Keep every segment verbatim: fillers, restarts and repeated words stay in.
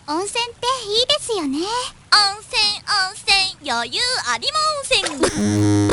温泉っていいですよね。温泉温泉余裕ありません。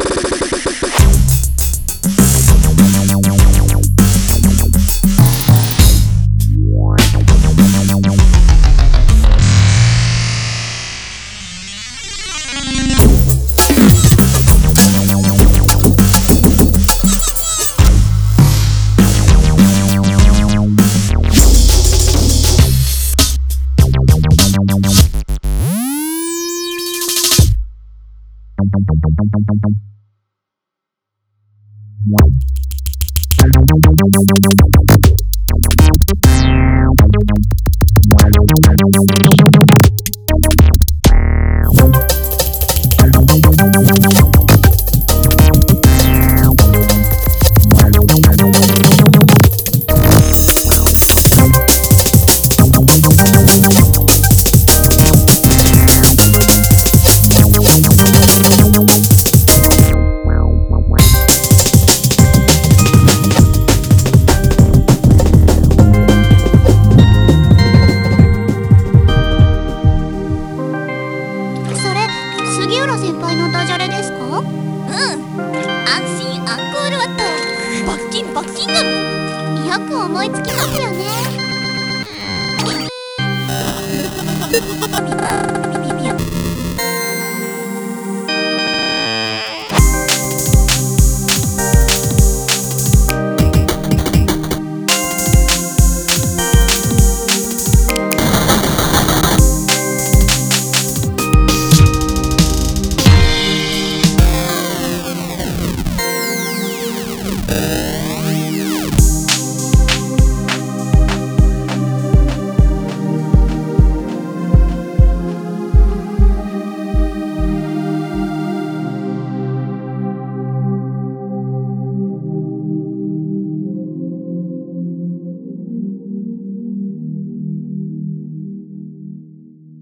杉浦先輩のダジャレですか？うん、 安心アンコールワット罰金罰金なの。 よく思いつきますよね。